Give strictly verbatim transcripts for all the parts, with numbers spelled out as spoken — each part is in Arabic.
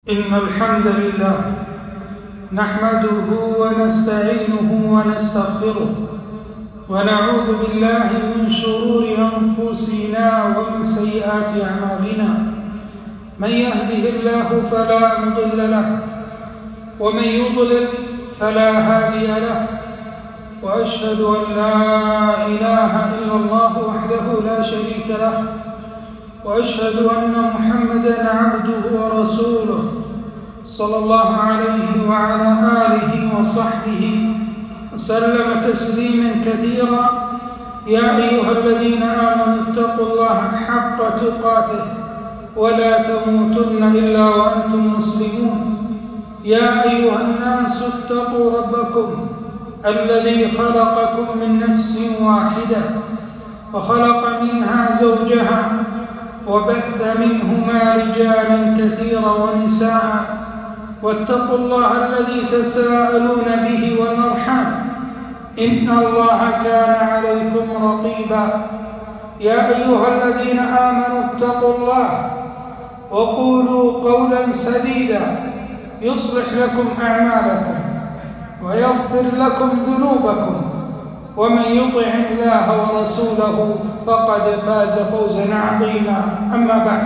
إن الحمد لله نحمده ونستعينه ونستغفره ونعوذ بالله من شرور أنفسنا ومن سيئات أعمالنا. من يهده الله فلا مضل له ومن يضلل فلا هادي له، وأشهد أن لا إله إلا الله وحده لا شريك له، وأشهد أن محمدًا عبده ورسوله صلى الله عليه وعلى آله وصحبه وسلم تسليما كثيرا. يا أيها الذين آمنوا اتقوا الله حق تقاته ولا تموتن إلا وأنتم مسلمون. يا أيها الناس اتقوا ربكم الذي خلقكم من نفس واحدة وخلق منها زوجها وبث منهما رجالا كثيرا ونساء، واتقوا الله الذي تساءلون به والأرحام إن الله كان عليكم رقيبا. يا أيها الذين آمنوا اتقوا الله وقولوا قولا سديدا يصلح لكم أعمالكم ويغفر لكم ذنوبكم، ومن يطع الله ورسوله فقد فاز فوزا عظيما. أما بعد،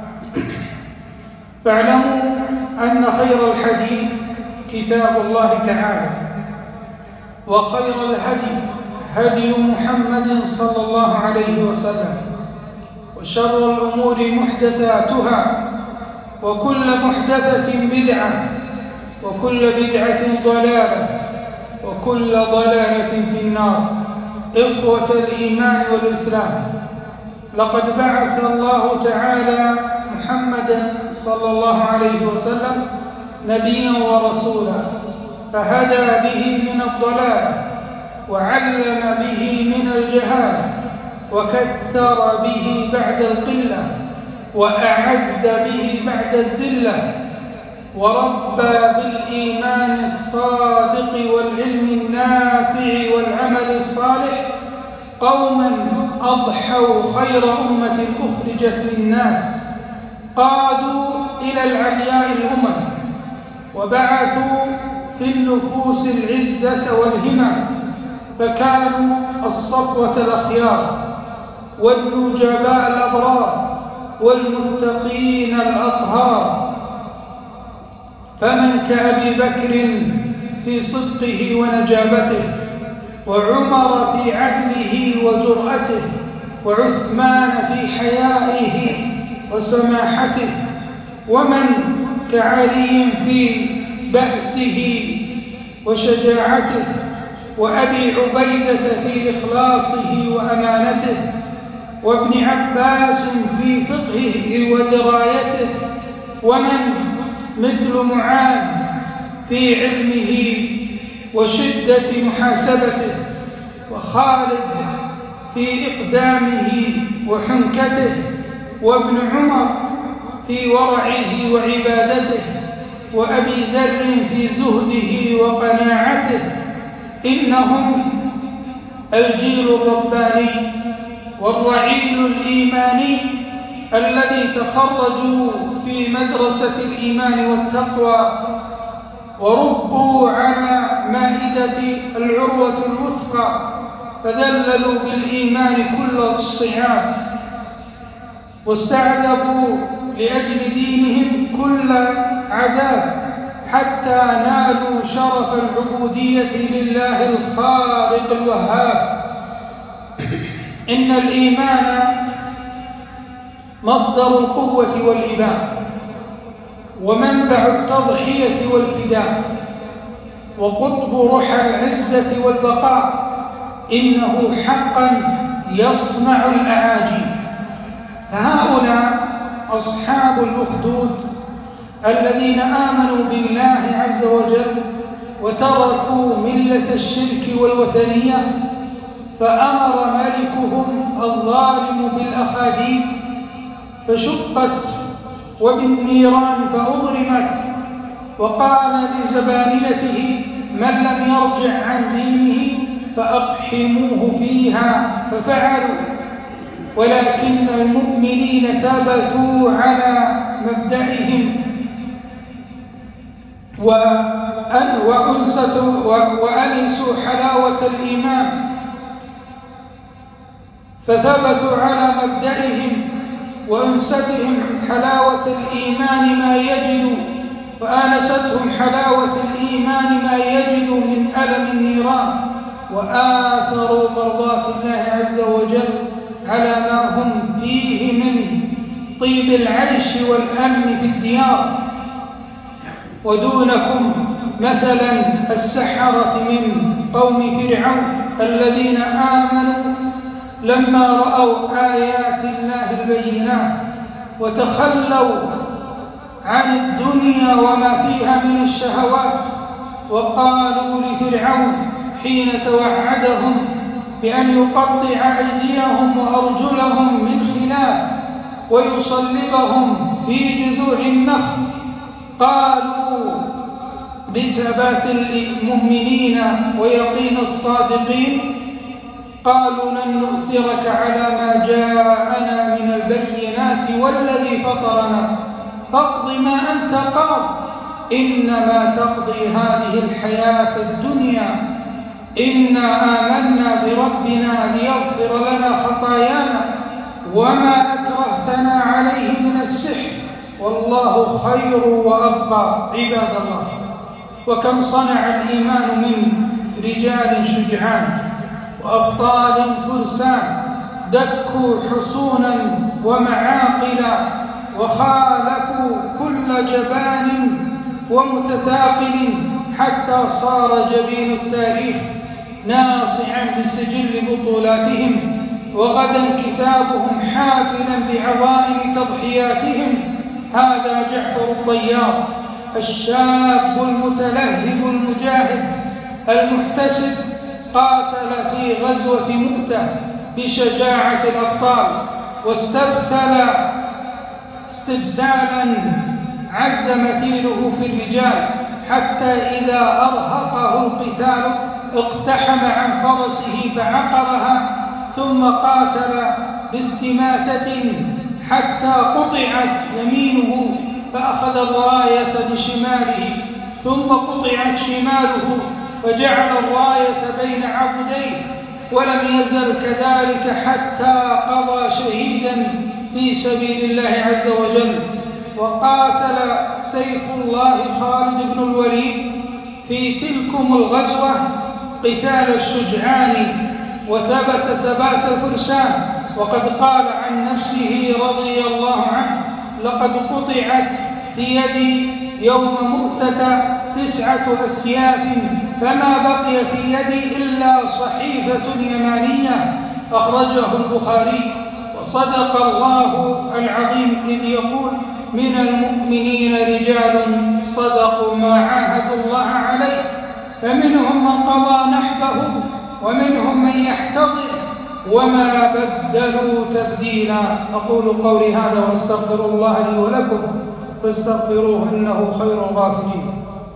فاعلموا أن خير الحديث كتاب الله تعالى، وخير الهدي هدي محمد صلى الله عليه وسلم، وشر الأمور محدثاتها، وكل محدثة بدعة، وكل بدعة ضلالة، وكل ضلالة في النار. إخوة الإيمان والإسلام، لقد بعث الله تعالى محمدا صلى الله عليه وسلم نبيا ورسولا، فهدى به من الضلالة، وعلم به من الجهالة، وكثر به بعد القلة، وأعز به بعد الذلة، وربى بالإيمان الصادق والعلم النافع والعمل الصالح قوما أضحوا خير أمة أخرجت للناس، قادوا إلى العلياء الأمم، وبعثوا في النفوس العزة والهمم، فكانوا الصفوة الأخيار والنجباء الأبرار والمتقين الأطهار. فمن كأبي بكر في صدقه ونجابته، وعمر في عدله وجرأته، وعثمان في حيائه وسماحته، ومن كعلي في بأسه وشجاعته، وأبي عبيدة في إخلاصه وأمانته، وابن عباس في فقهه ودرايته، ومن مثل معاذ في علمه وشدة محاسبته، وخالد في إقدامه وحنكته، وابن عمر في ورعه وعبادته، وأبي ذر في زهده وقناعته. إنهم الجيل الرباني والرعيل الإيماني الذي تخرجوا في مدرسة الإيمان والتقوى، وربوا على مائدة العروة الوثقى، فذللوا بالإيمان كل الصعاب، واستعذبوا لأجل دينهم كل عذاب، حتى نالوا شرف العبودية لله الخالق الوهاب. إن الإيمان مصدر القوة والإباء، ومنبع التضحية والفداء، وقطب رحى العزة والبقاء. إنه حقا يصنع الأعاجيب. فهؤلاء أصحاب الأخدود الذين آمنوا بالله عز وجل وتركوا ملة الشرك والوثنية، فأمر ملكهم الظالم بالأخاديد فشقت، وبالنيران فأضرمت، وقال لزبانيته من لم يرجع عن دينه فأقحموه فيها، ففعلوا. ولكن المؤمنين ثبتوا على مبدئهم وأنسوا حلاوة الإيمان، فثبتوا على مبدئهم وأنستهم حلاوة الإيمان ما يجدوا، وآنستهم حلاوة الإيمان ما يجدوا من ألم النيران، وآثروا مرضاة الله عز وجل على ما هم فيه من طيب العيش والأمن في الديار. ودونكم مثلا السحرة من قوم فرعون الذين آمنوا لما رأوا آيات الله البينات وتخلوا عن الدنيا وما فيها من الشهوات، وقالوا لفرعون حين توعدهم بأن يقطع أيديهم وأرجلهم من خلاف ويصلبهم في جذوع النخل، قالوا بثبات المؤمنين ويقين الصادقين، قالوا لن نؤثرك على ما جاءنا من البينات والذي فطرنا فاقض ما أنت قاض إنما تقضي هذه الحياة الدنيا إنا آمنا بربنا ليغفر لنا خطايانا وما أكرهتنا عليه من السحر والله خير وأبقى. عباد الله، وكم صنع الإيمان من رجال شجعان وأبطال فرسان دكوا حصونا ومعاقلا وخالفوا كل جبان ومتثاقل حتى صار جبين التاريخ ناصعا بسجل بطولاتهم، وغدا كتابهم حافلا بعظائم تضحياتهم. هذا جعفر الطيار الشاب المتلهب المجاهد المحتسب، قاتل في غزوة مؤتة بشجاعة الأبطال واستبسل استبسالا عز مثيله في الرجال، حتى إذا أرهقه القتال اقتحم عن فرسه فعقرها، ثم قاتل باستماتة حتى قطعت يمينه فأخذ الراية بشماله، ثم قطعت شماله فجعل الراية بين عضديه، ولم يزل كذلك حتى قضى شهيدا في سبيل الله عز وجل. وقاتل سيف الله خالد بن الوليد في تلكم الغزوة قتال الشجعان، وثبت ثبات الفرسان، وقد قال عن نفسه رضي الله عنه: لقد قطعت في يدي يوم مؤتة تسعة أسياف فما بقي في يدي إلا صحيفة يمانية، أخرجه البخاري. وصدق الله العظيم إذ يقول: من المؤمنين رجال صدقوا ما عاهدوا الله عليه، فمنهم من قضى نحبه ومنهم من يحتضر وما بدلوا تبديلا. أقول قولي هذا واستغفر الله لي ولكم فاستغفروه إنه خير الغافرين.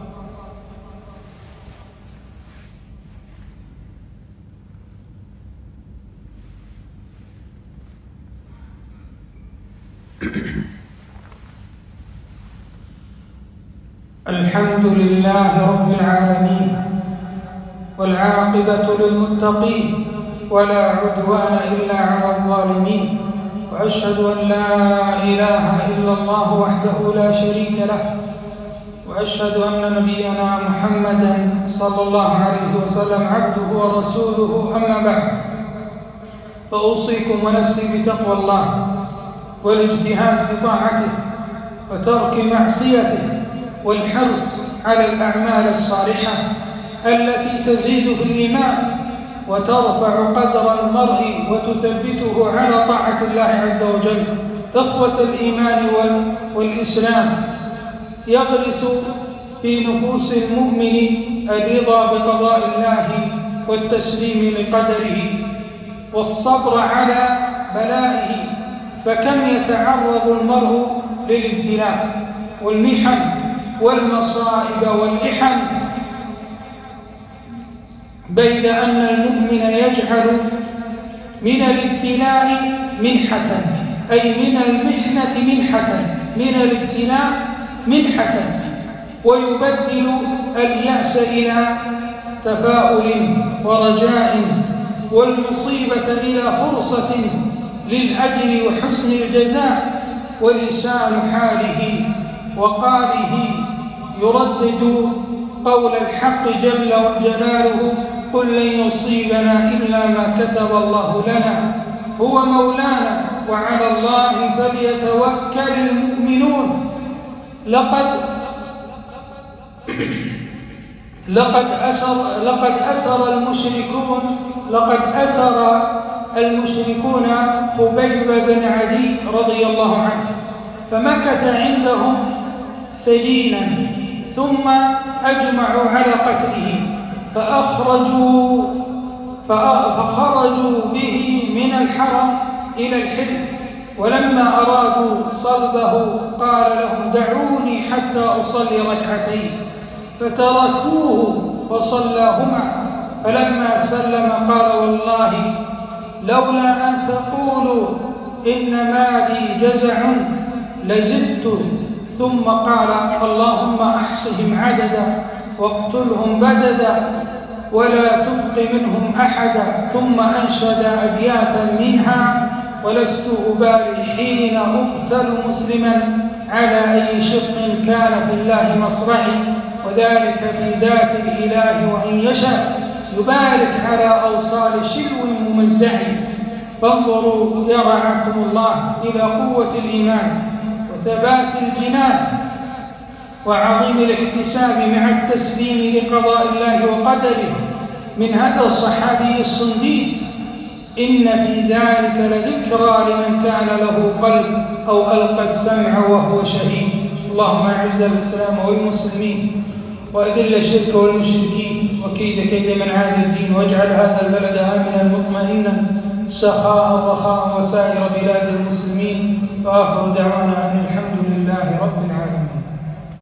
الحمد لله رب العالمين، والعاقبة للمتقين، ولا عدوان إلا على الظالمين، وأشهد أن لا إله إلا الله وحده لا شريك له، وأشهد أن نبينا محمدا صلى الله عليه وسلم عبده ورسوله. أما بعد، فأوصيكم ونفسي بتقوى الله والاجتهاد في طاعته وترك معصيته والحرص على الأعمال الصالحة التي تزيد في الإيمان وترفع قدر المرء وتثبته على طاعة الله عز وجل. إخوة الإيمان والإسلام، يغرس في نفوس المؤمن الرضا بقضاء الله والتسليم لقدره والصبر على بلائه، فكم يتعرض المرء للابتلاء والمحن والمصائب والإحن، بيد أن المؤمن يجعل من الابتلاء منحة، أي من المحنة منحة، من الابتلاء منحة، ويبدل اليأس إلى تفاؤل ورجاء، والمصيبة إلى فرصة للأجر وحسن الجزاء. ولسان حاله وقاله يردد قول الحق جل جلاله: قل لن يصيبنا إلا ما كتب الله لنا هو مولانا وعلى الله فليتوكل المؤمنون. لقد لقد أسر لقد أسر المشركون لقد أسر المشركون خبيب بن عدي رضي الله عنه، فمكث عندهم سجينا، ثم أجمعوا على قتله، فأخرجوا فخرجوا به من الحرم إلى الحل، ولما أرادوا صلبه قال لهم: دعوني حتى أصلي ركعتين، فتركوه وصلاهما. فلما سلم قال: والله لولا أن تقولوا إن مالي جزع لزدت. ثم قال: اللهم أحصهم عددا واقتلهم بددا ولا تبق منهم أحدا. ثم أنشد أبياتا منها: ولست أبالي حين أقتل مسلما على أي شق كان في الله مصرعي، وذلك في ذات الإله وإن يشاء يبارك على أوصال شلو ممزع. فانظروا يا رعاكم الله إلى قوة الإيمان وثبات الجنان وعظيم الاحتساب مع التسليم لقضاء الله وقدره من هذا الصحابي الصنديد. إن في ذلك لذكرى لمن كان له قلب أو ألقى السمع وهو شهيد. اللهم أعز الإسلام والمسلمين وأذل الشرك والمشركين وكيد كيد من عاد الدين، واجعل هذا البلد آمنا مطمئنا سخاء رخاء وسائر بلاد المسلمين. وآخر دعوانا أن الحمد لله رب العالمين.